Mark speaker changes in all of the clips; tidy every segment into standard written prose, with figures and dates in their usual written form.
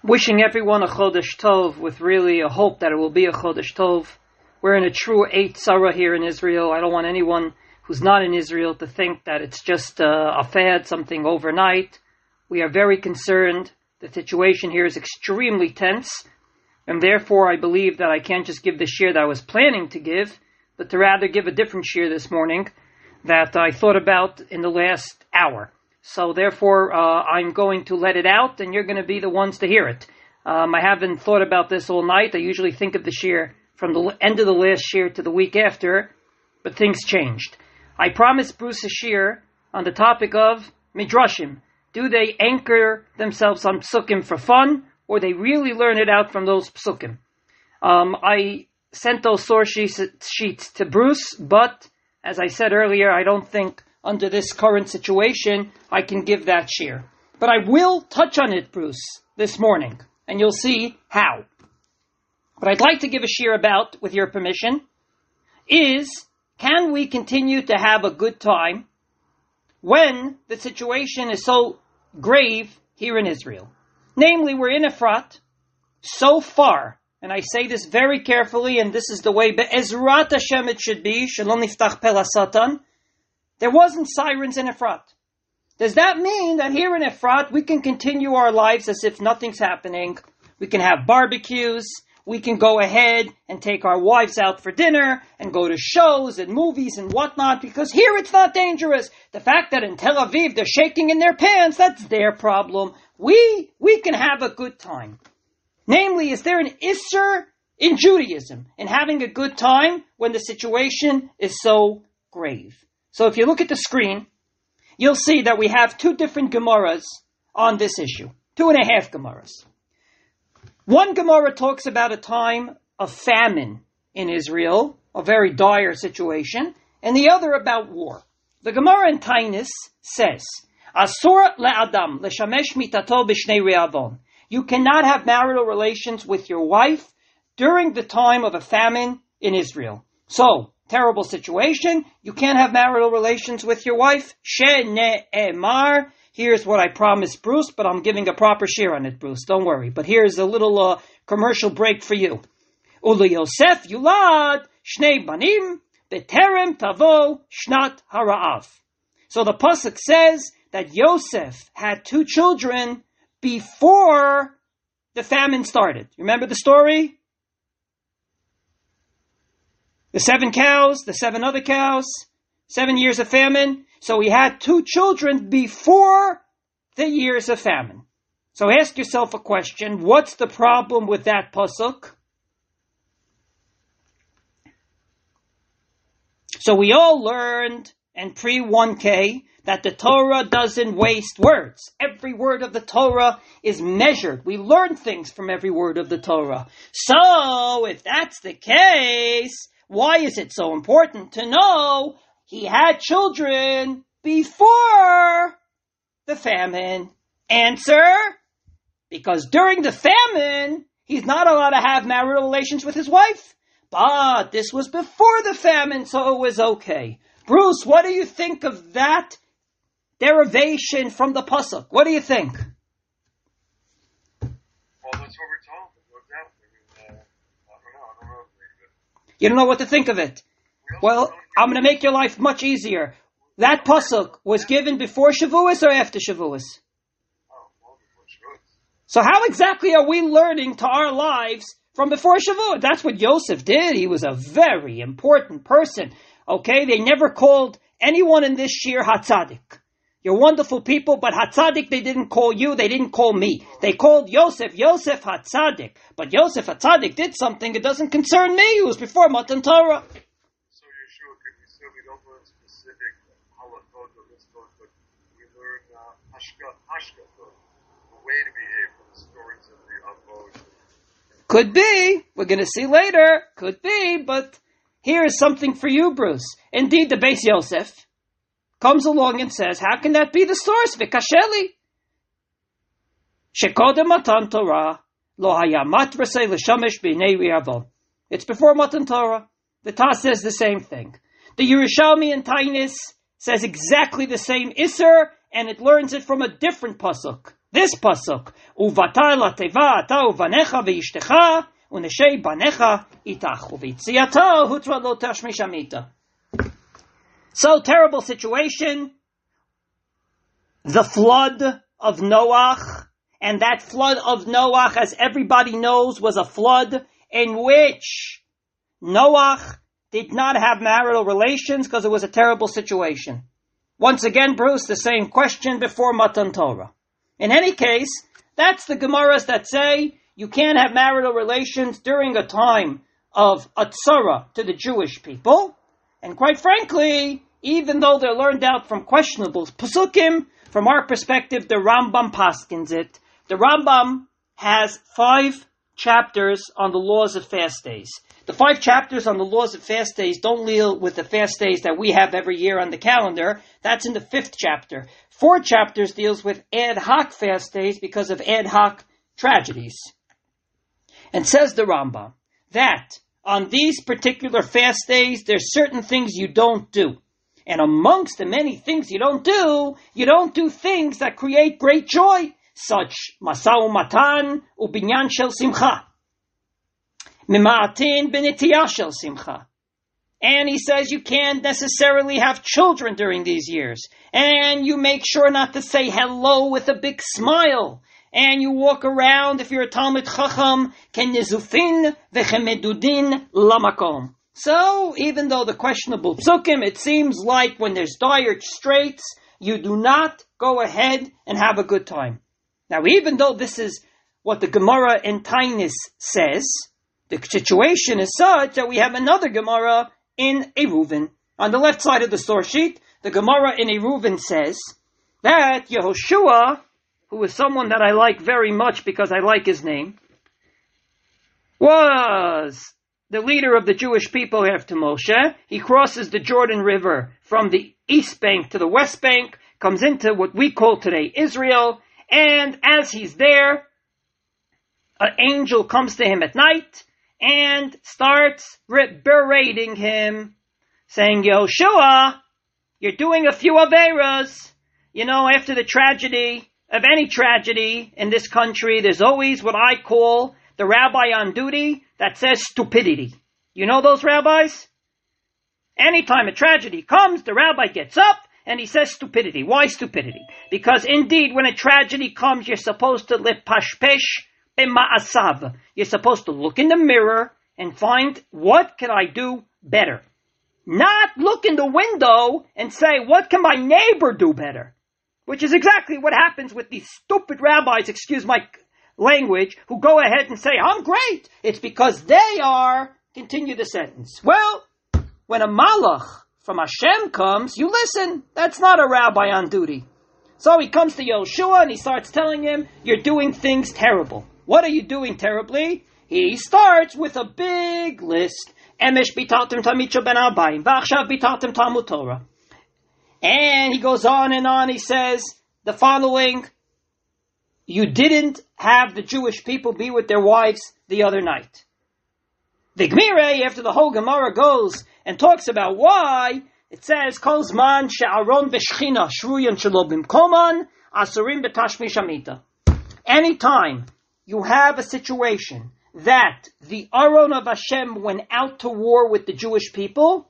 Speaker 1: Wishing everyone a Chodesh Tov with really a hope that it will be a Chodesh Tov. We're in a true Eight Tzara here in Israel. I don't want anyone who's not in Israel to think that it's just a fad, something overnight. We are very concerned. The situation here is extremely tense, and therefore I believe that I can't just give the shir that I was planning to give, but to rather give a different shir this morning that I thought about in the last hour. So therefore, I'm going to let it out, and you're going to be the ones to hear it. I haven't thought about this all night. I usually think of the shir from the end of the last shir to the week after, but things changed. I promised Bruce a shir on the topic of midrashim. Do they anchor themselves on psukim for fun, or they really learn it out from those psukim? I sent those source sheets to Bruce, but as I said earlier, I don't think under this current situation, I can give that shir. But I will touch on it, Bruce, this morning, and you'll see how. What I'd like to give a shir about, with your permission, is, can we continue to have a good time when the situation is so grave here in Israel? Namely, we're in Efrat, so far, and I say this very carefully, and this is the way Be'ezrat Hashem it should be, Shalom Niftach Pel HaSatan. There wasn't sirens in Efrat. Does that mean that here in Efrat we can continue our lives as if nothing's happening? We can have barbecues, we can go ahead and take our wives out for dinner and go to shows and movies and whatnot, because here it's not dangerous. The fact that in Tel Aviv they're shaking in their pants, that's their problem. We can have a good time. Namely, is there an Isser in Judaism in having a good time when the situation is so grave? So if you look at the screen, you'll see that we have two different Gemaras on this issue. 2.5 Gemaras. One Gemara talks about a time of famine in Israel, a very dire situation, and the other about war. The Gemara in Tainis says, Asur le'adam leshamesh mitato b'shnei re'avon. You cannot have marital relations with your wife during the time of a famine in Israel. So, terrible situation. You can't have marital relations with your wife. Shene'emar. Here's what I promised Bruce, but I'm giving a proper share on it, Bruce. Don't worry. But here's a little commercial break for you. Uli Yosef yulad shnei banim beterem tavo shnat hara'av. So the pasuk says that Yosef had 2 children before the famine started. You remember the story? The 7 cows, the 7 other cows, 7 years of famine. So he had 2 children before the years of famine. So ask yourself a question. What's the problem with that pasuk? So we all learned, and pre-1K, that the Torah doesn't waste words. Every word of the Torah is measured. We learn things from every word of the Torah. So, if that's the case, why is it so important to know he had children before the famine? Answer, because during the famine, he's not allowed to have marital relations with his wife. But this was before the famine, so it was okay. Bruce, what do you think of that derivation from the pasuk? What do you think?
Speaker 2: Well, that's what we're told. I don't know.
Speaker 1: You don't know what to think of it. Well, I'm going to make your life much easier. That pasuk was given before Shavuos or after Shavuos?
Speaker 2: Oh, well, before Shavuos.
Speaker 1: So how exactly are we learning to our lives from before Shavuot? That's what Yosef did. He was a very important person. Okay, they never called anyone in this shir Hatzadik. You're wonderful people, but Hatzadik they didn't call you, they didn't call me. They called Yosef Hatzadik. But Yosef Hatzadik did something, it doesn't concern me. It was before Matan Torah.
Speaker 2: So you're sure, we don't learn specific halachot or mitzvot, but we learn hashka, the way to behave from the stories of the Avos.
Speaker 1: Could be. We're going to see later. Could be, but here is something for you, Bruce. Indeed, the Beis Yosef comes along and says, how can that be the source? V'kasheli. Shekodem Matan Torah, lo haya matrasei l'shamesh b'nei ri'avon. It's before Matan Torah. The Taz says the same thing. The Yerushalmi in Tainis says exactly the same Isser, and it learns it from a different pasuk. This pasuk, uvatar lateva ata uvanecha veishtecha uneshei banecha itach uvitziato hutra lo tashmish amita. So terrible situation. The flood of Noach, and that flood of Noach, as everybody knows, was a flood in which Noach did not have marital relations because it was a terrible situation. Once again, Bruce, the same question before Matan Torah. In any case, that's the Gemaras that say you can't have marital relations during a time of Atzara to the Jewish people. And quite frankly, even though they're learned out from questionable Pesukim, from our perspective, the Rambam paskins it. The Rambam has 5 chapters on the laws of fast days. The 5 chapters on the laws of fast days don't deal with the fast days that we have every year on the calendar. That's in the 5th chapter. 4 chapters deals with ad hoc fast days because of ad hoc tragedies. And says the Rambam that on these particular fast days, there's certain things you don't do. And amongst the many things you don't do things that create great joy, such masau matan ubinyan shel simcha. Mima'atin b'nitiyah shel simcha. And he says you can't necessarily have children during these years. And you make sure not to say hello with a big smile. And you walk around, if you're a Talmid Chacham, ken yezufin v'chemedudin lamakom. So, even though the questionable psukim, it seems like when there's dire straits, you do not go ahead and have a good time. Now, even though this is what the Gemara in Tainis says, the situation is such that we have another Gemara in Eruvin. On the left side of the source sheet, the Gemara in Eruvin says that Yehoshua, who is someone that I like very much because I like his name, was the leader of the Jewish people after Moshe. He crosses the Jordan River from the east bank to the west bank, comes into what we call today Israel, and as he's there, an angel comes to him at night and starts berating him, saying, Yehoshua, you're doing a few Averas. You know, after the tragedy of any tragedy in this country, there's always what I call the rabbi on duty that says stupidity. You know those rabbis? Anytime a tragedy comes, the rabbi gets up and he says stupidity. Why stupidity? Because indeed, when a tragedy comes, you're supposed to lepashpesh b'ma'asav. You're supposed to look in the mirror and find, what can I do better? Not look in the window and say, what can my neighbor do better? Which is exactly what happens with these stupid rabbis, excuse my language, who go ahead and say, I'm great. It's because they are, continue the sentence. Well, when a malach from Hashem comes, you listen. That's not a rabbi on duty. So he comes to Yehoshua and he starts telling him, you're doing things terrible. What are you doing terribly? He starts with a big list. Emesh bitaltem tamicho ben abayim, v'achshav bitaltem Talmud Torah. And he goes on and on. He says the following: you didn't have the Jewish people be with their wives the other night. The Gemara, after the whole Gemara goes and talks about why, it says, Kol zman she'aron v'shchina shruyan shelo bimkoman asurim b'tashmish amita. Anytime you have a situation that the Aron of Hashem went out to war with the Jewish people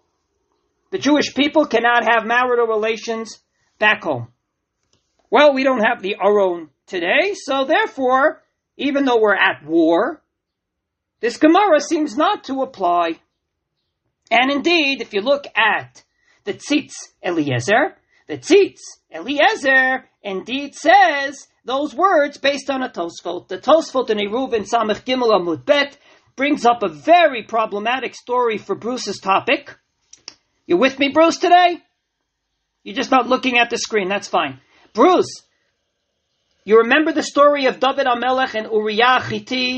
Speaker 1: cannot have marital relations back home. Well, we don't have the Aron today, so therefore, even though we're at war, this Gemara seems not to apply. And indeed, if you look at the Tzitz Eliezer indeed says those words based on a Tosfot. The Tosfot in Eruvin Samech Gimel Amud Bet brings up a very problematic story for Bruce's topic. You with me, Bruce, today? You're just not looking at the screen, that's fine. Bruce, you remember the story of David HaMelech and Uriah Chiti?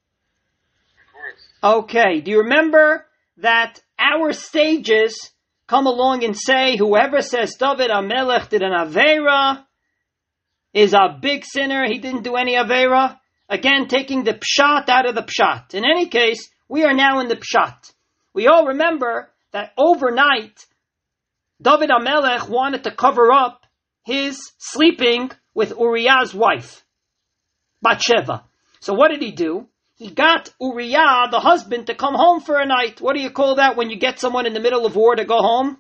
Speaker 2: Of course.
Speaker 1: Okay, do you remember that our sages come along and say whoever says David HaMelech did an Aveira is a big sinner, he didn't do any Aveira? Again, taking the Pshat out of the Pshat. In any case, we are now in the Pshat. We all remember that overnight, David HaMelech wanted to cover up his sleeping with Uriah's wife. Batsheva. So what did he do? He got Uriah, the husband, to come home for a night. What do you call that when you get someone in the middle of war to go home?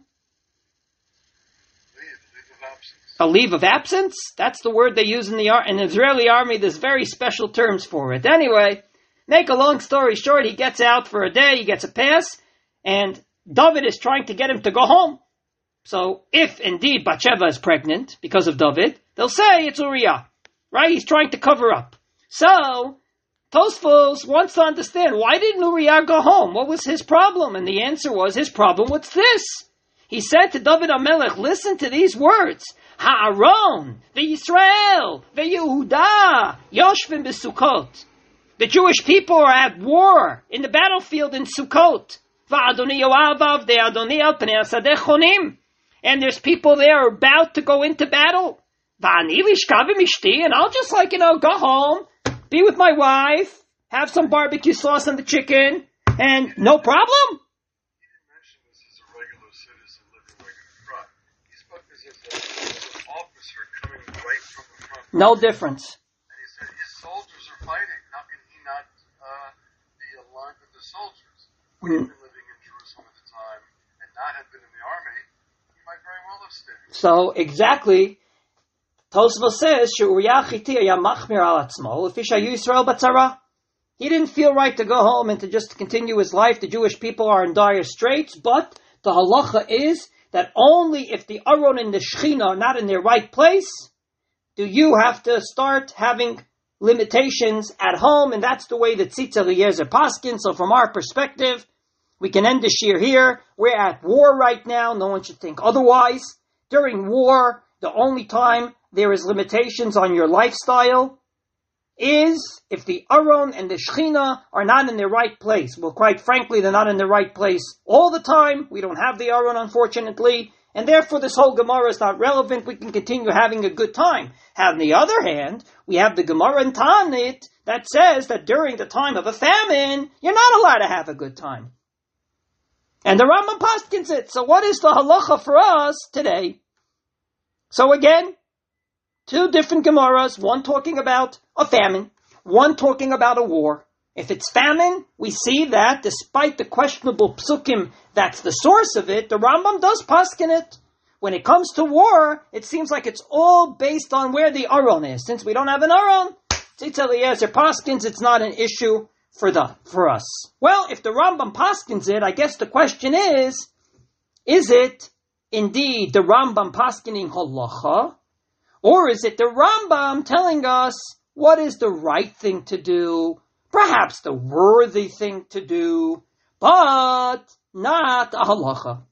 Speaker 2: Leave of absence.
Speaker 1: A leave of absence? That's the word they use in the Israeli army. There's very special terms for it. Anyway, make a long story short, he gets out for a day, he gets a pass, and David is trying to get him to go home. So if indeed Bathsheba is pregnant because of David, they'll say it's Uriah, right? He's trying to cover up. So Tosfos wants to understand, why didn't Uriah go home? What was his problem? And the answer was, his problem was this. He said to David HaMelech, listen to these words. Ha'aron, ve'Yisrael, ve'Yehuda, Yoshvim b'Sukkot. The Jewish people are at war in the battlefield in Sukkot. Va'adoni Yoavav, de'adoni al pnei hasadeh chonim. And there's people there about to go into battle. Va'ani lishkav v'mishti, and I'll just go home, be with my wife, have some barbecue sauce on the chicken, and no problem.
Speaker 2: He didn't mention this as a regular citizen living right in the front. He spoke this as an officer coming right from the front.
Speaker 1: No difference.
Speaker 2: And he said, his soldiers are fighting. How can he not be aligned with the soldiers? When he'd been living in Jerusalem at the time and not had been in the army, he might very well have stayed.
Speaker 1: So exactly, Tosfos says, Uriah Chiti haya machmir al atzmo, lefi shayu Yisrael batzara. He didn't feel right to go home and to just continue his life. The Jewish people are in dire straits, but the halacha is that only if the Aron and the Shechina are not in their right place, do you have to start having limitations at home, and that's the way that Tzitz Eliezer paskin. So from our perspective, we can end the shir here. We're at war right now. No one should think otherwise. During war, the only time there is limitations on your lifestyle is if the Aron and the Shechina are not in their right place. Well, quite frankly, they're not in the right place all the time. We don't have the Aron, unfortunately, and therefore this whole Gemara is not relevant. We can continue having a good time. On the other hand, we have the Gemara in Tanit that says that during the time of a famine, you're not allowed to have a good time. And the Rambam paskins it. So what is the halacha for us today? So again, two different Gemaras, one talking about a famine, one talking about a war. If it's famine, we see that despite the questionable psukim, that's the source of it, the Rambam does paskin it. When it comes to war, it seems like it's all based on where the Aron is. Since we don't have an Aron, Tzitz Eliezer paskins, it's not an issue for us. Well, if the Rambam paskins it, I guess the question is it indeed the Rambam paskining halacha, or is it the Rambam telling us what is the right thing to do, perhaps the worthy thing to do, but not a halacha?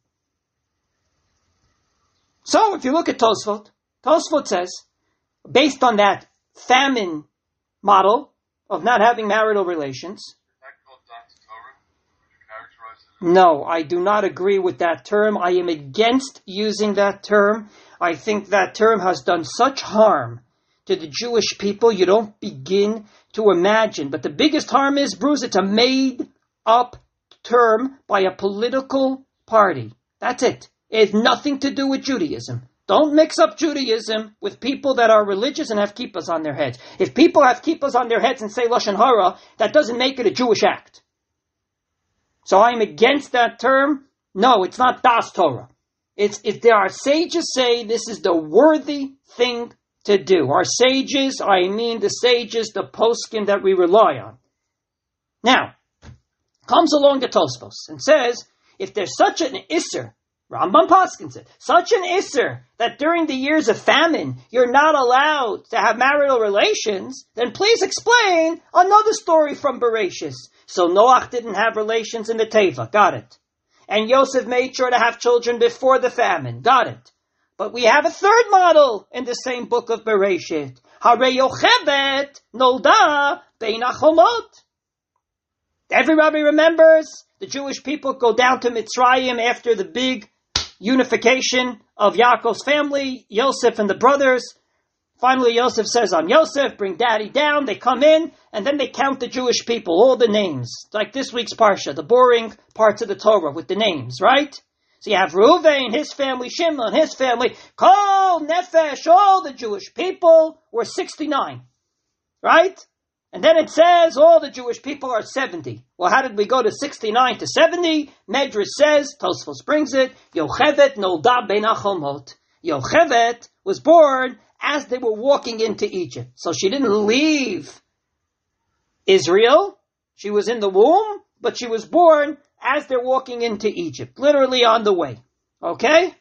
Speaker 1: So if you look at Tosfot says, based on that famine model of not having marital relations.
Speaker 2: Is that called Das Torah? Would you characterize it as
Speaker 1: No, I do not agree with that term. I am against using that term. I think that term has done such harm to the Jewish people you don't begin to imagine. But the biggest harm is, Bruce, it's a made-up term by a political party. That's it. It has nothing to do with Judaism. Don't mix up Judaism with people that are religious and have kippahs on their heads. If people have kippahs on their heads and say Lashon Hara, that doesn't make it a Jewish act. So I'm against that term. No, it's not Das Torah. There are sages say this is the worthy thing to do. Our sages, I mean the sages, the poskim that we rely on. Now, comes along the Tosfos and says, if there's such an isser, Rambam paskins it, such an isser that during the years of famine you're not allowed to have marital relations, then please explain another story from Bereshis. So Noach didn't have relations in the Teva, got it. And Yosef made sure to have children before the famine, got it. But we have a third model in the same book of Bereshit. Harei Yochebed nolda bein hacholot. Everybody remembers the Jewish people go down to Mitzrayim after the big unification of Yaakov's family, Yosef and the brothers. Finally, Yosef says, I'm Yosef, bring daddy down. They come in, and then they count the Jewish people, all the names. Like this week's Parsha, the boring parts of the Torah with the names, right? So you have Reuven, his family, Shimon, his family, Kol Nefesh, all the Jewish people were 69. right? And then it says all the Jewish people are 70. Well, how did we go to 69 to 70? Medrash says, Tosfos brings it, Yochevet nolda ben achomot. Yochevet was born as they were walking into Egypt. So she didn't leave Israel. She was in the womb, but she was born as they're walking into Egypt. Literally on the way. Okay?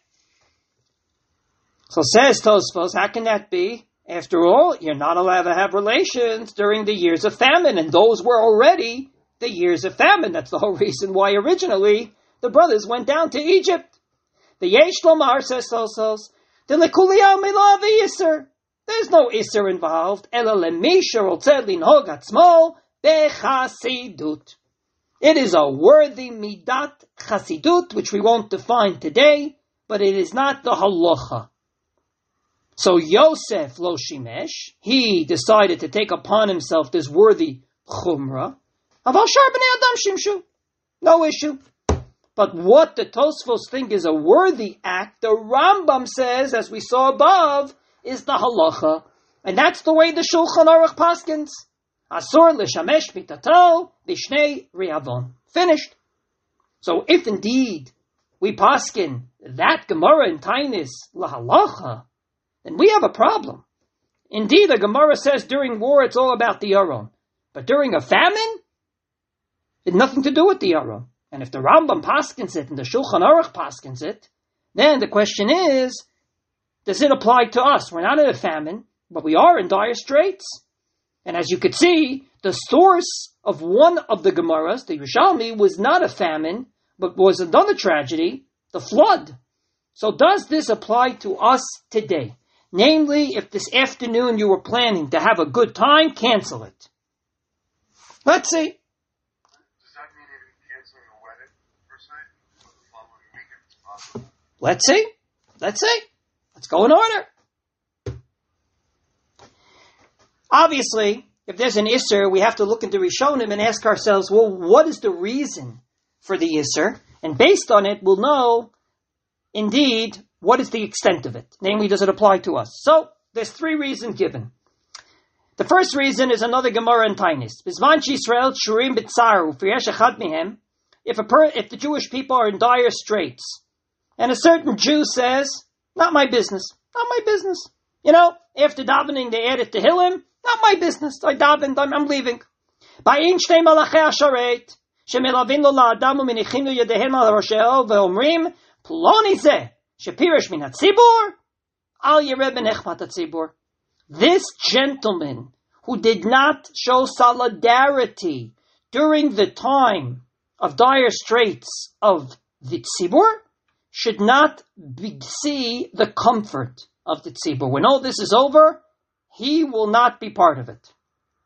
Speaker 1: So says Tosfos, how can that be? After all, you're not allowed to have relations during the years of famine, and those were already the years of famine. That's the whole reason why originally the brothers went down to Egypt. The Yesh Lomar says Tosfos, the Lekuliyah Milav Yisr. There's no Isser involved. Ela lemisha rotzeh linhog atzmo bechasidut. It is a worthy midat chasidut, which we won't define today, but it is not the halacha. So Yosef lo shimesh, he decided to take upon himself this worthy chumrah. Aval shar b'nei adam shimshu, no issue. But what the Tosfos think is a worthy act, the Rambam says, as we saw above, is the halacha, and that's the way the Shulchan Aruch paskins. Asur l'shamesh mitato b'shnei riavon. Finished. So if indeed we paskin that Gemara in Tainis lahalacha, then we have a problem. Indeed, the Gemara says during war it's all about the Aron. But during a famine, it had nothing to do with the Aron. And if the Rambam paskins it and the Shulchan Aruch paskins it, then the question is, does it apply to us? We're not in a famine, but we are in dire straits. And as you could see, the source of one of the Gemaras, the Yerushalmi, was not a famine, but was another tragedy, the flood. So does this apply to us today? Namely, if this afternoon you were planning to have a good time, cancel it. Let's see.
Speaker 2: Does that mean even canceling a wedding, per se? Or the following weekend is possible?
Speaker 1: Let's see. Let's go in order. Obviously, if there's an Isser, we have to look into Rishonim and ask ourselves, well, what is the reason for the Isser? And based on it, we'll know, indeed, what is the extent of it? Namely, does it apply to us? So, there's three reasons given. The first reason is another Gemara in Tainis. Bizman Yisrael shurim b'tzaru v'yesh echad mihem. If the Jewish people are in dire straits, and a certain Jew says, not my business. You know, after davening they added Tehillim, not my business. I davened, I'm leaving. Ba'in shtei malachei hasharet, shemelavin lo la'adam u'menichinu yedehem al rosheo ve'omrim, ploni zeh, shepirish min hatzibur, al yireh b'nechmat hatzibur. This gentleman who did not show solidarity during the time of dire straits of the tzibur should not see the comfort of the tzibur. When all this is over, he will not be part of it.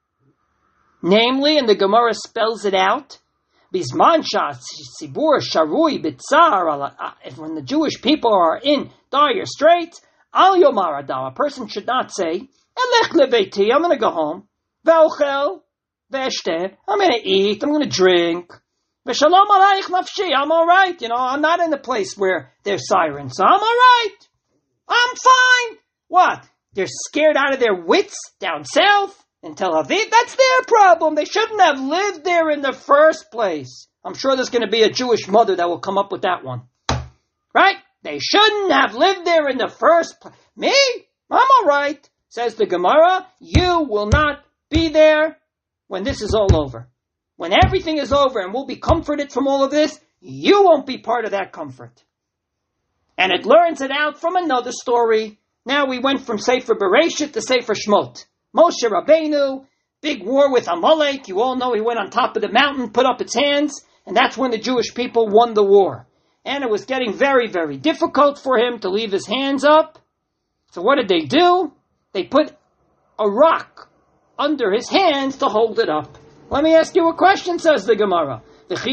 Speaker 1: Namely, and the Gemara spells it out, Bizman tzibur sharui b'tzar, when the Jewish people are in dire straits, Al Yomar Adam, a person should not say, Elech lebeiti, I'm going to go home. Ve'ochel, ve'eshteh, I'm going to eat, I'm going to drink. Ve'shalom alayich nafshi, I'm all right. You know, I'm not in a place where there's sirens, so I'm all right. I'm fine. What? They're scared out of their wits down south in Tel Aviv? That's their problem. They shouldn't have lived there in the first place. I'm sure there's going to be a Jewish mother that will come up with that one. Right? They shouldn't have lived there in the first place. Me? I'm all right. Says the Gemara, you will not be there when this is all over. When everything is over and we'll be comforted from all of this, you won't be part of that comfort. And it learns it out from another story. Now we went from Sefer Bereshit to Sefer Shmot. Moshe Rabbeinu, big war with Amalek. You all know he went on top of the mountain, put up his hands, and that's when the Jewish people won the war. And it was getting very, very difficult for him to leave his hands up. So what did they do? They put a rock under his hands to hold it up. Let me ask you a question, says the Gemara.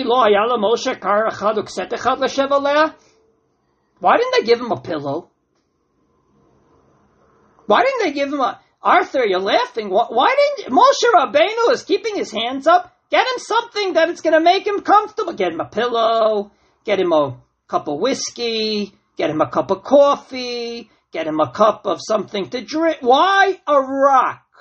Speaker 1: Why didn't they give him a pillow? Why didn't they give him a... Arthur, you're laughing. Why didn't... Moshe Rabbeinu is keeping his hands up. Get him something that it's going to make him comfortable. Get him a pillow. Get him a cup of whiskey. Get him a cup of coffee. Get him a cup of something to drink. Why a rock?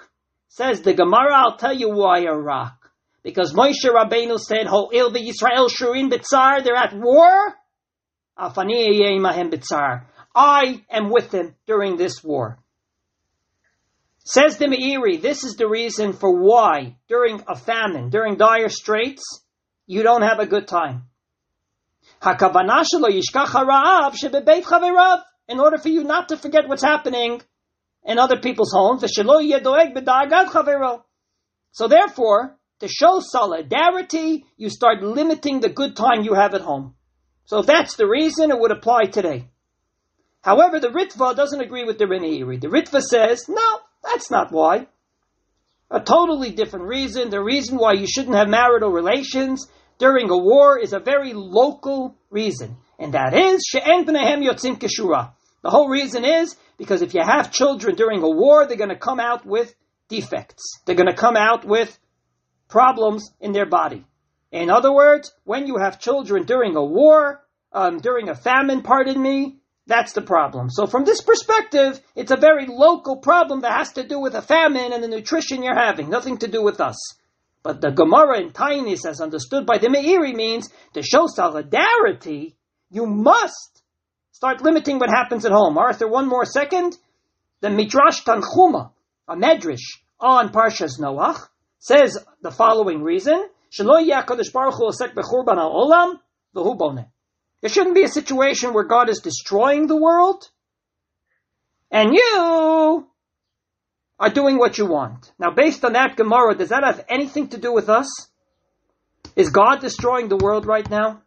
Speaker 1: Says the Gemara, I'll tell you why a rock. Because Moshe Rabbeinu said, Ho'il v'Yisrael shurin b'tzar, they're at war. Afani eyeh imahem b'tzar. I am with them during this war. Says the Meiri, this is the reason for why, during a famine, during dire straits, you don't have a good time. Hakavanah shelo yishkach ha'ra'av shebebeit chaverav. In order for you not to forget what's happening in other people's homes, v'shelo yeh doeg b'da'agat chavero. So therefore, to show solidarity, you start limiting the good time you have at home. So if that's the reason, it would apply today. However, the Ritva doesn't agree with the Meiri. The Ritva says, no, that's not why. A totally different reason. The reason why you shouldn't have marital relations during a war is a very local reason. And that is, she'en b'nehem yotzim keshura. The whole reason is, because if you have children during a war, they're going to come out with defects. They're going to come out with problems in their body. In other words, when you have children during a war, during a famine, that's the problem. So from this perspective, it's a very local problem that has to do with a famine and the nutrition you're having, nothing to do with us. But the Gemara in Tainis, as understood by the Meiri, means to show solidarity, you must start limiting what happens at home. Arthur, one more second. The Midrash Tanchuma, a medrash on Parshas Noach, says the following reason: Shelo yeh HaKadosh Baruch Hu osek bechurban ha'olam v'hu boneh. There shouldn't be a situation where God is destroying the world and you are doing what you want. Now, based on that Gemara, does that have anything to do with us? Is God destroying the world right now?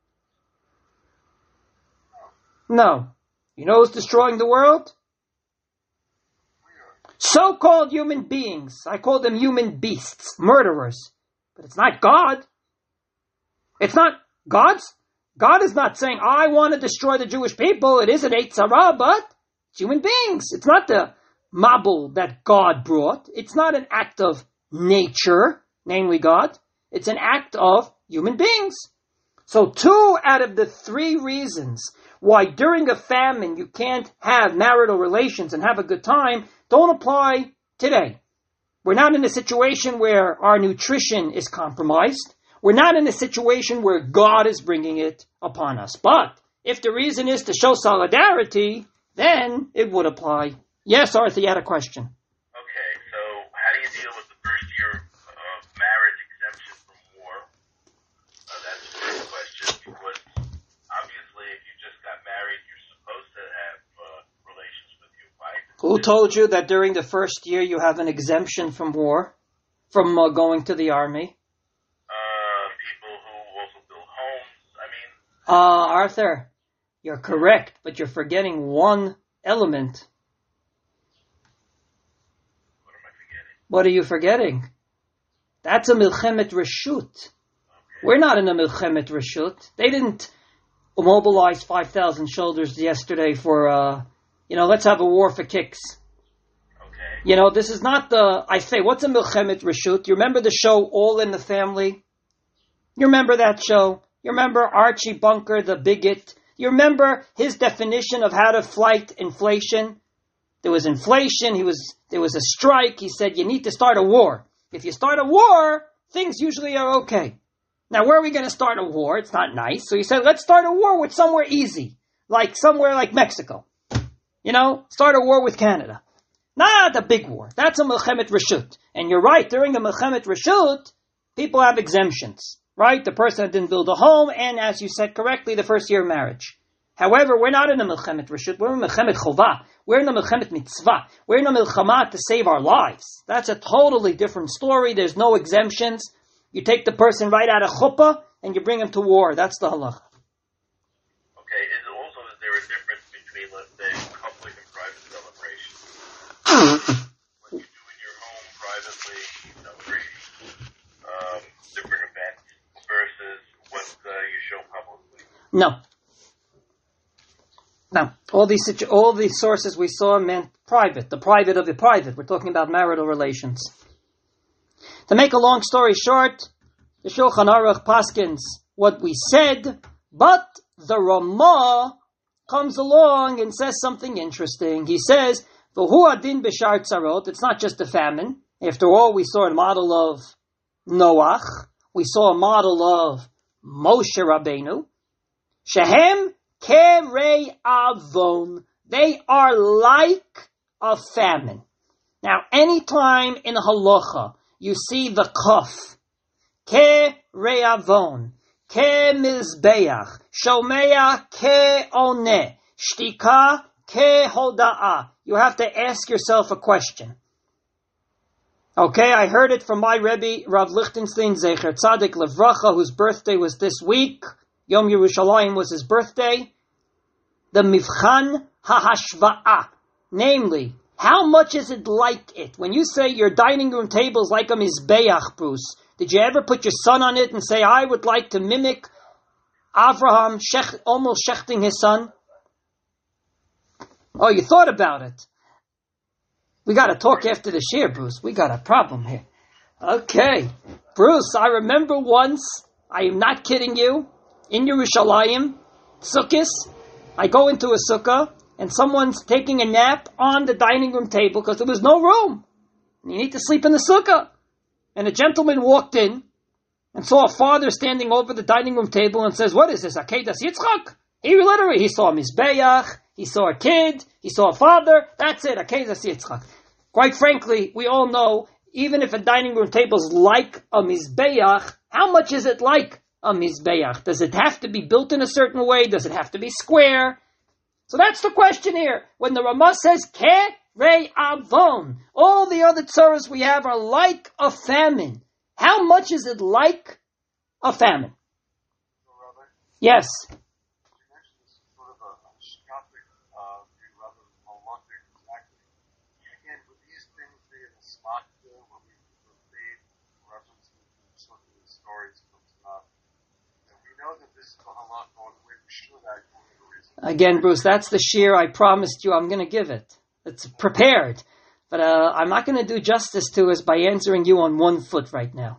Speaker 1: No. You know who's destroying the world? So-called human beings. I call them human beasts, murderers. But it's not God. It's not God's. God is not saying, I want to destroy the Jewish people. It is an Eitz Hara, but it's human beings. It's not the Mabul that God brought. It's not an act of nature, namely God. It's an act of human beings. So 2 out of the 3 reasons why during a famine you can't have marital relations and have a good time don't apply today. We're not in a situation where our nutrition is compromised. We're not in a situation where God is bringing it upon us. But if the reason is to show solidarity, then it would apply. Yes, Arthur, you had a question.
Speaker 3: Okay, so how do you deal with the first year of marriage exemption from war? That's the first question, because obviously if you just got married, you're supposed to have relations with your wife.
Speaker 1: Who told you that during the first year you have an exemption from war, from going to the army? Arthur, you're correct, but you're forgetting one element.
Speaker 3: What am I forgetting?
Speaker 1: What are you forgetting? That's a milchemet reshut. Okay. We're not in a milchemet reshut. They didn't mobilize 5,000 soldiers yesterday for, let's have a war for kicks.
Speaker 3: Okay.
Speaker 1: This is not what's a milchemet reshut? You remember the show All in the Family? You remember that show? You remember Archie Bunker, the bigot? You remember his definition of how to fight inflation? There was inflation, there was a strike, he said you need to start a war. If you start a war, things usually are okay. Now where are we going to start a war? It's not nice. So he said, let's start a war with somewhere easy. Like somewhere like Mexico. Start a war with Canada. Not a big war. That's a Milchemet Reshut. And you're right, during a Milchemet Reshut, people have exemptions. Right? The person that didn't build a home, and as you said correctly, the first year of marriage. However, we're not in a Milchemet Reshut, we're in a Milchemet Chovah. We're in a Milchemet Mitzvah. We're in a Milchama to save our lives. That's a totally different story. There's no exemptions. You take the person right out of chuppah, and you bring him to war. That's the halacha.
Speaker 3: Okay, is there a difference between, let's say, public and private celebration? What you do in your home privately, celebrating different events, versus what you show publicly?
Speaker 1: No. All these sources we saw meant private, the private of the private. We're talking about marital relations. To make a long story short, the Shulchan Aruch paskins what we said, but the Ramah comes along and says something interesting. He says, "V'hu adin b'shar tzarot." It's not just a famine. After all, we saw a model of Noach. We saw a model of Moshe Rabbeinu. Shehem kerei avon. They are like a famine. Now, anytime in halacha you see the kaf, kerei avon, ke mizbeach, shomea ke oneh, shtika ke hoda'a, you have to ask yourself a question. Okay, I heard it from my Rebbe, Rav Lichtenstein Zecher Tzadik Levracha, whose birthday was this week. Yom Yerushalayim was his birthday. The Mivchan HaHashva'a. Namely, how much is it like it? When you say your dining room table is like a Mizbeach, Bruce, did you ever put your son on it and say, I would like to mimic Avraham almost shechting his son? Oh, you thought about it. We got to talk after the shir, Bruce. We got a problem here. Okay. Bruce, I remember once, I am not kidding you, in Yerushalayim, Sukkos, I go into a sukkah, and someone's taking a nap on the dining room table because there was no room. You need to sleep in the sukkah. And a gentleman walked in and saw a father standing over the dining room table and says, what is this, Akedas Yitzchak? He saw a Mizbeach, he saw a kid, he saw a father, that's it, Akedas Yitzchak. Quite frankly, we all know, even if a dining room table is like a Mizbeach, how much is it like a Mizbeach? Does it have to be built in a certain way? Does it have to be square? So that's the question here. When the Ramah says, Kerei avon, all the other tzaras we have are like a famine. How much is it like a famine?
Speaker 2: So, Rabbi,
Speaker 1: Yes.
Speaker 2: you mentioned this is sort of a shkafic view rather than halachic, exactly. Again, would these things be in the smakta where we read references to certain of the stories from Tanakh? And we know that this is the halakha, and we're sure that one of the reasons.
Speaker 1: Again, Bruce, that's the shir I promised you I'm going to give it. It's prepared. But I'm not going to do justice to us by answering you on one foot right now.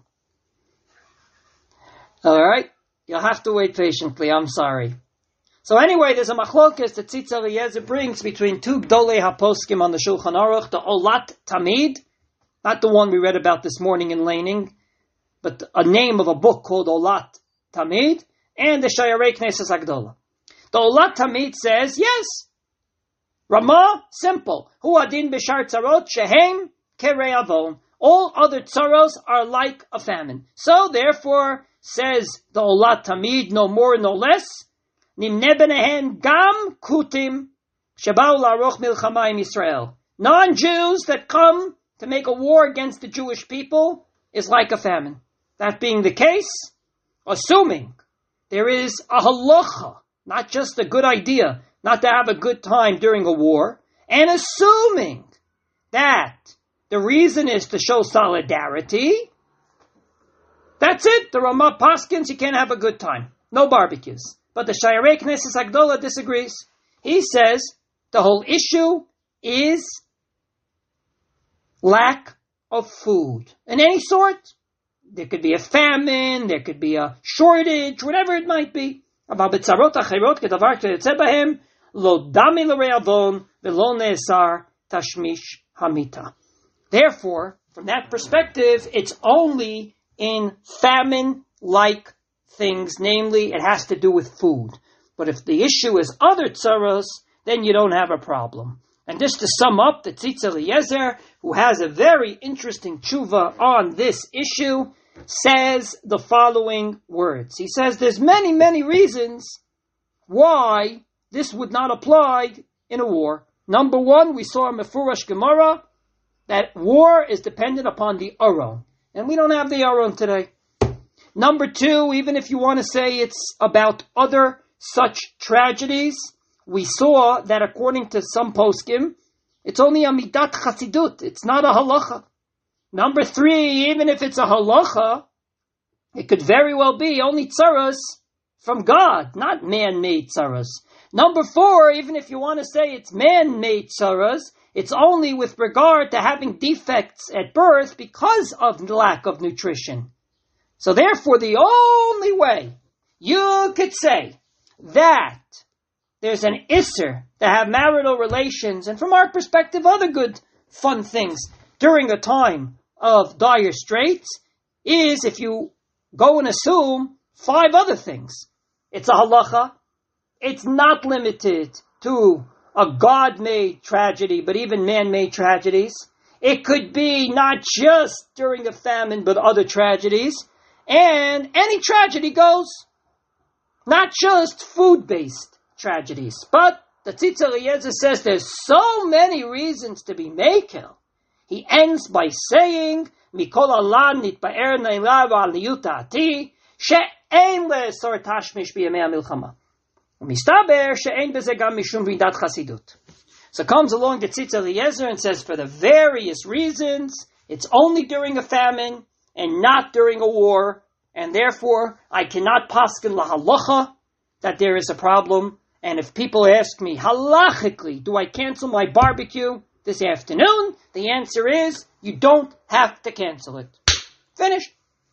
Speaker 1: All right? You'll have to wait patiently. I'm sorry. So anyway, there's a machlokas that Tzitz Eliezer brings between two Gdolei HaPoskim on the Shulchan Aruch, the Olat Tamid, not the one we read about this morning in Laning, but a name of a book called Olat Tamid, and the Shayarei Knesses Agdola. The Olat Tamid says, yes, Ramah, simple. Hu adin b'shar tzarot shehem kerei avon. All other tzaros are like a famine. So, therefore, says the Olat Tamid, no more, no less, nimne benehen gam kutim sheba'u la'aroch milchama im Yisrael. Non-Jews that come to make a war against the Jewish people is like a famine. That being the case, assuming there is a halacha, not just a good idea, not to have a good time during a war, and assuming that the reason is to show solidarity, that's it. The Ramah Paskins, you can't have a good time. No barbecues. But the Shayarei Knesses Agdola disagrees. He says the whole issue is lack of food. In any sort. There could be a famine, there could be a shortage, whatever it might be. Lo dami l're'avon v'lo ne'esar tashmish hamita. Therefore, from that perspective, it's only in famine-like things, namely, it has to do with food. But if the issue is other tzaros, then you don't have a problem. And just to sum up, the Tzitz Eliezer, who has a very interesting tshuva on this issue, says the following words. He says there's many, many reasons why this would not apply in a war. Number one, we saw in Mefurash Gemara that war is dependent upon the Aron. And we don't have the Aron today. Number two, even if you want to say it's about other such tragedies, we saw that according to some poskim, it's only a midat chasidut. It's not a halacha. Number three, even if it's a halacha, it could very well be only tzaras from God, not man-made tzaras. Number four, even if you want to say it's man-made tzaras, it's only with regard to having defects at birth because of lack of nutrition. So therefore, the only way you could say that there's an isser to have marital relations, and from our perspective, other good, fun things, during a time of dire straits is if you go and assume 5 other things. It's a halacha. It's not limited to a God-made tragedy, but even man-made tragedies. It could be not just during a famine, but other tragedies. And any tragedy goes. Not just food-based tragedies. But the Tzitz Eliezer says there's so many reasons to be mekel. He ends by saying, Mikol alan nitba'er ne'elav al niyutati, she'en le'esor tashmish b'yamei ha'milchama. U'mistaber she'en beze gam mishum v'indat chasidut. So comes along the Tzitz Eliezer and says, for the various reasons, it's only during a famine and not during a war, and therefore I cannot paskin lahalacha that there is a problem. And if people ask me, halachically, do I cancel my barbecue this afternoon? The answer is, you don't have to cancel it. Finished.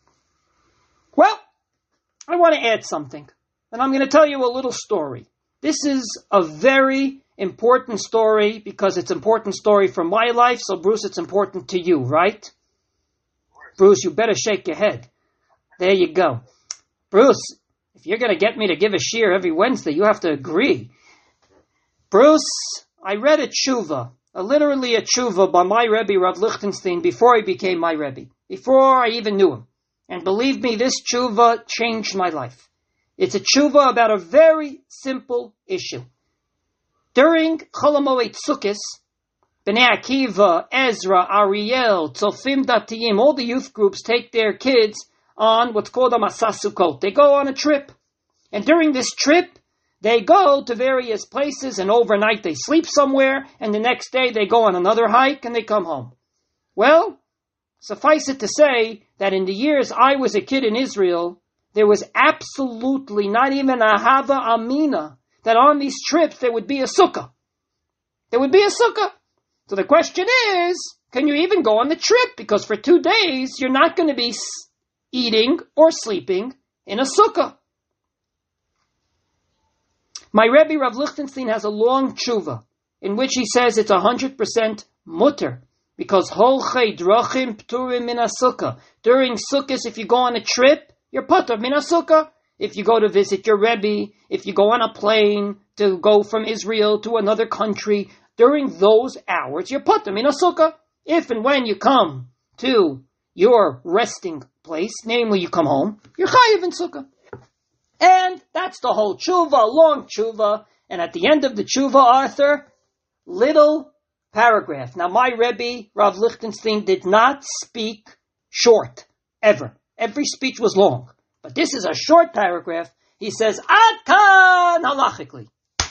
Speaker 1: Well, I want to add something. And I'm going to tell you a little story. This is a very important story because it's an important story for my life. So, Bruce, it's important to you, right? Bruce, you better shake your head. There you go. Bruce, if you're going to get me to give a shiur every Wednesday, you have to agree. Bruce, I read a tshuva, literally a tshuva by my Rebbe, Rav Lichtenstein, before he became my Rebbe, before I even knew him. And believe me, this tshuva changed my life. It's a tshuva about a very simple issue. During Chol HaMoed Sukkos, Bnei Akiva, Ezra, Ariel, Tzofim Datiyim, all the youth groups take their kids on what's called a Masah Sukkot. They go on a trip. And during this trip, they go to various places, and overnight they sleep somewhere, and the next day they go on another hike, and they come home. Well, suffice it to say that in the years I was a kid in Israel, there was absolutely not even a hava amina that on these trips there would be a sukkah. There would be a sukkah. So the question is, can you even go on the trip? Because for 2 days, you're not going to be eating or sleeping in a sukkah. My Rebbe Rav Lichtenstein has a long tshuva in which he says it's 100% mutter because holchei drachim pturim min sukkah. During Sukkos, if you go on a trip, you're patur min sukkah. If you go to visit your Rebbe, if you go on a plane to go from Israel to another country, during those hours, you're patur min sukkah. If and when you come to your resting place, namely you come home, you're chayiv in sukkah. And that's the whole tshuva, long tshuva. And at the end of the tshuva, Arthur, little paragraph. Now, my Rebbe, Rav Lichtenstein, did not speak short, ever. Every speech was long. But this is a short paragraph. He says, Ad kan halachically.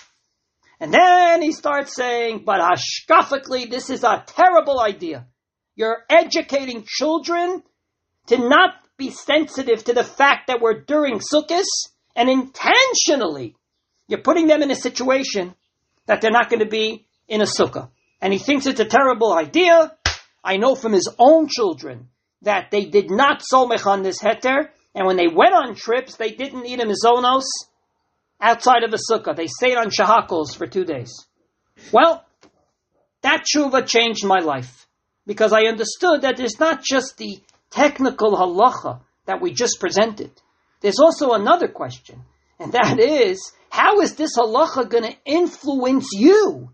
Speaker 1: And then he starts saying, but hashkafically, this is a terrible idea. You're educating children to not be sensitive to the fact that we're during Sukkos, and intentionally, you're putting them in a situation that they're not going to be in a sukkah. And he thinks it's a terrible idea. I know from his own children that they did not somech on this heter, and when they went on trips, they didn't eat a mizonos outside of a sukkah. They stayed on shahakos for 2 days. Well, that tshuva changed my life, because I understood that there's not just the technical halacha that we just presented. There's also another question, and that is, how is this halacha going to influence you?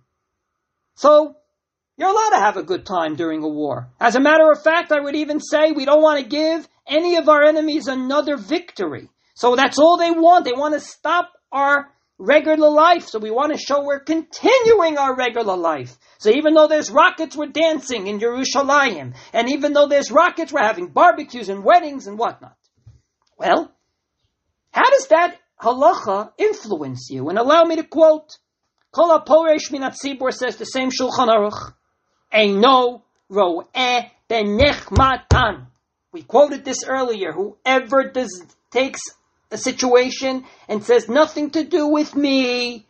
Speaker 1: So, you're allowed to have a good time during a war. As a matter of fact, I would even say we don't want to give any of our enemies another victory. So that's all they want. They want to stop our regular life. So we want to show we're continuing our regular life. So even though there's rockets, we're dancing in Yerushalayim. And even though there's rockets, we're having barbecues and weddings and whatnot. Well, how does that halacha influence you? And allow me to quote, Kol HaPoresh Min HaTzibur says the same Shulchan Aruch, Eino ro'eh benechmatan. We quoted this earlier. Whoever takes a situation and says nothing to do with me,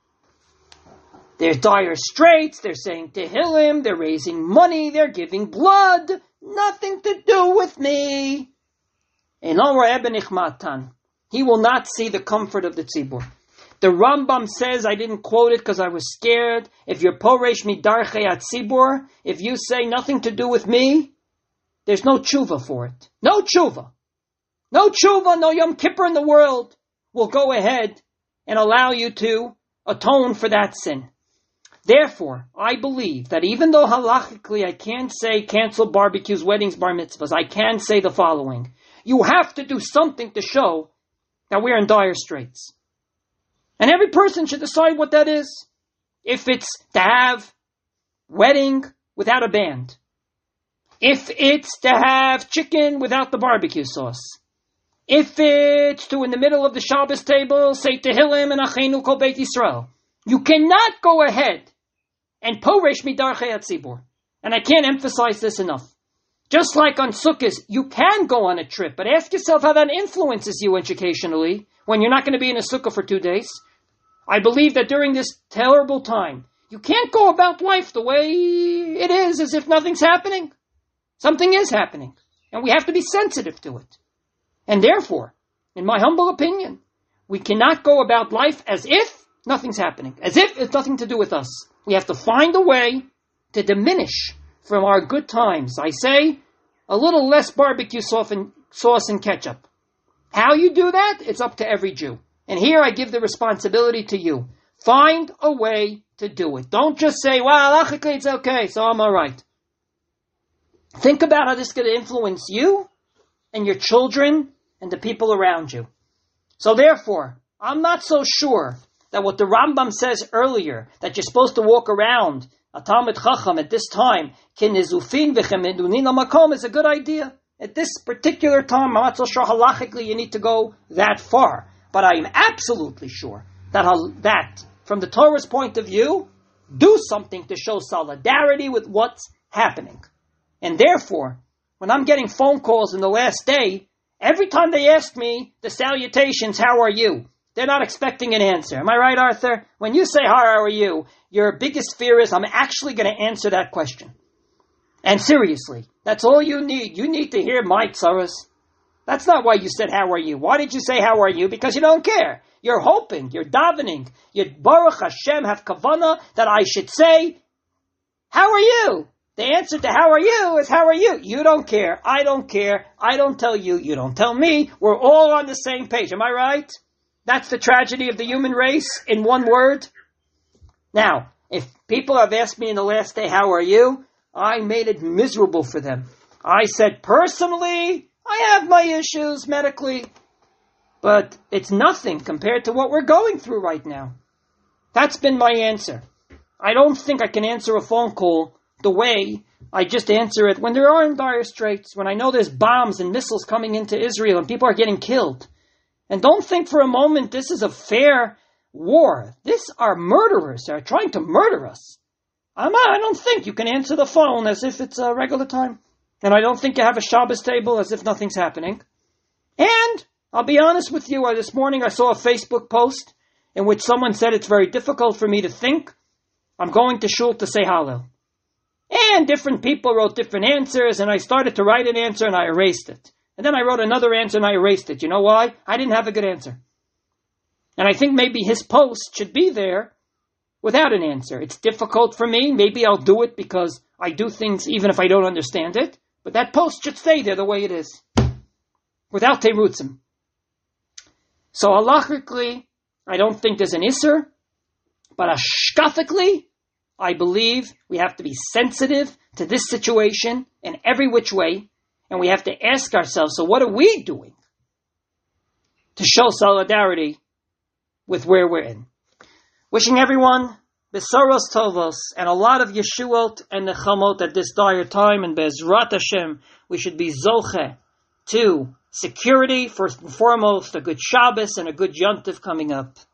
Speaker 1: they're dire straits, they're saying Tehillim, they're raising money, they're giving blood, nothing to do with me. Eino ro'eh benechmatan. He will not see the comfort of the tzibur. The Rambam says, I didn't quote it because I was scared, if you're poresh midarchei atzibur, if you say nothing to do with me, there's no tshuva for it. No tshuva. No tshuva, no Yom Kippur in the world will go ahead and allow you to atone for that sin. Therefore, I believe that even though halachically I can't say cancel barbecues, weddings, bar mitzvahs, I can say the following. You have to do something to show that we're in dire straits. And every person should decide what that is. If it's to have wedding without a band. If it's to have chicken without the barbecue sauce. If it's to, in the middle of the Shabbos table, say Tehillim and Achenu Kol Beit Yisrael. You cannot go ahead and poresh midarchei hatzibur. And I can't emphasize this enough. Just like on Sukkot, you can go on a trip, but ask yourself how that influences you educationally when you're not going to be in a sukkah for 2 days. I believe that during this terrible time, you can't go about life the way it is, as if nothing's happening. Something is happening, and we have to be sensitive to it. And therefore, in my humble opinion, we cannot go about life as if nothing's happening, as if it's nothing to do with us. We have to find a way to diminish from our good times. I say, a little less barbecue sauce and ketchup. How you do that, it's up to every Jew. And here I give the responsibility to you. Find a way to do it. Don't just say, well, halachically it's okay, so I'm all right. Think about how this is going to influence you and your children and the people around you. So therefore, I'm not so sure that what the Rambam says earlier, that you're supposed to walk around a Talmid Chacham at this time, kinizufin v'chemedunin amakom, is a good idea. At this particular time, I'm not so sure halachically you need to go that far. But I am absolutely sure that from the Torah's point of view, do something to show solidarity with what's happening. And therefore, when I'm getting phone calls in the last day, every time they ask me the salutations, how are you? They're not expecting an answer. Am I right, Arthur? When you say, how are you, your biggest fear is, I'm actually going to answer that question. And seriously, that's all you need. You need to hear my tzaras. That's not why you said, how are you? Why did you say, how are you? Because you don't care. You're hoping, you're davening. You, Baruch Hashem, have kavanah that I should say, how are you? The answer to how are you is, how are you? You don't care. I don't care. I don't tell you. You don't tell me. We're all on the same page. Am I right? That's the tragedy of the human race in one word. Now, if people have asked me in the last day, how are you? I made it miserable for them. I said, personally, I have my issues medically, but it's nothing compared to what we're going through right now. That's been my answer. I don't think I can answer a phone call the way I just answer it when there are in dire straits, when I know there's bombs and missiles coming into Israel and people are getting killed. And don't think for a moment this is a fair war. This are murderers. They're trying to murder us. I don't think you can answer the phone as if it's a regular time. And I don't think you have a Shabbos table as if nothing's happening. And I'll be honest with you, this morning I saw a Facebook post in which someone said it's very difficult for me to think I'm going to shul to say Hallel. And different people wrote different answers, and I started to write an answer and I erased it. And then I wrote another answer and I erased it. You know why? I didn't have a good answer. And I think maybe his post should be there without an answer. It's difficult for me. Maybe I'll do it because I do things even if I don't understand it. But that post should stay there the way it is. Without terutzim. So halachically, I don't think there's an isser. But hashkafically, I believe we have to be sensitive to this situation in every which way. And we have to ask ourselves, so what are we doing to show solidarity with where we're in? Wishing everyone besaros tovos and a lot of yeshuot and nechamot at this dire time. And be'ezrat Hashem, we should be zoche to security, first and foremost, a good Shabbos and a good Yontif coming up.